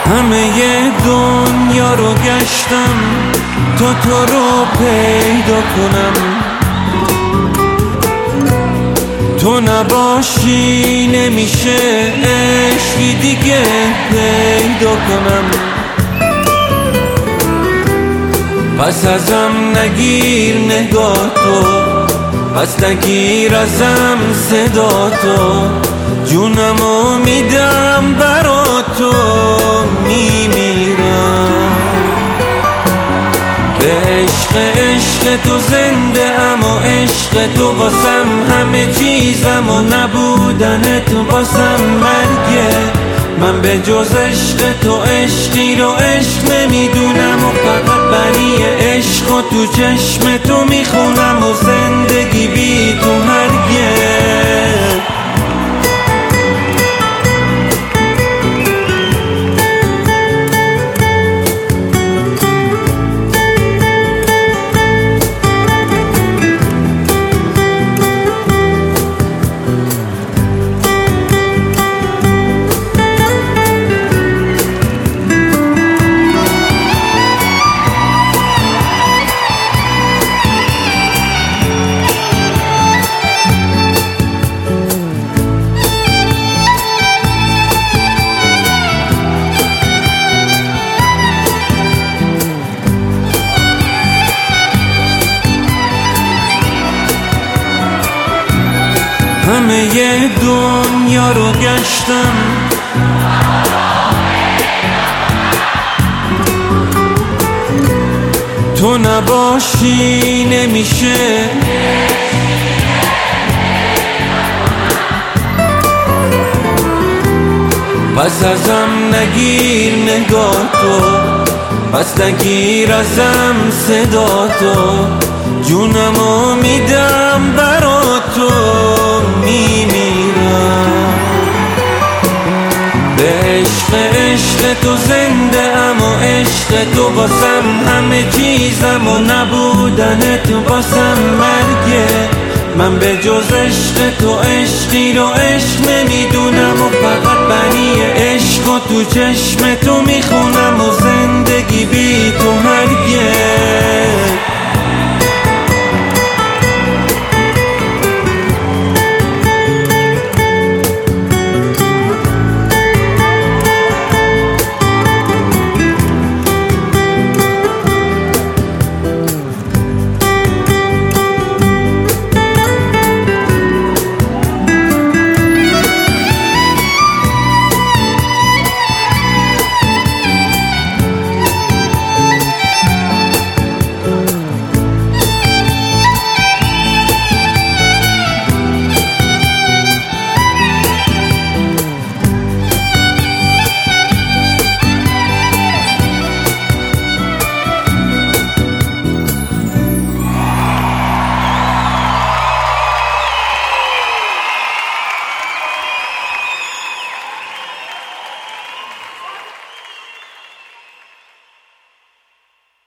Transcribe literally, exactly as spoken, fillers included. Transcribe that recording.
همه دنیا رو گشتم تا تو رو پیدا کنم، تو نباشی نمیشه عشقی دیگه پیدا کنم. پس ازم نگیر نگاه تو، پس نگیر ازم صدا تو، جونمو میدم برا تو، میمیرم به عشق عشق تو زنده ام و عشق تو واسم همه چیزم و نبودن تو واسم مرگه. من به جز عشق تو عشقی رو عشق نمیدونم و فقط بنی عشق و تو چشم تو میخونم و زندگی بی تو مرگه. همه دنیا رو گشتم تو نباشی نمیشه، پس ازم نگیر نگاه تو، پس نگیر ازم صدا تو، جونمو میدم برا تو، میمیرم به عشق عشق تو زنده ام و عشق تو واسم همه چیزم و نبودن تو واسم مرگه. من به جز عشق تو عشقی رو عشق نمیدونم و فقط بنی عشق و تو چشم تو میخونم و زنده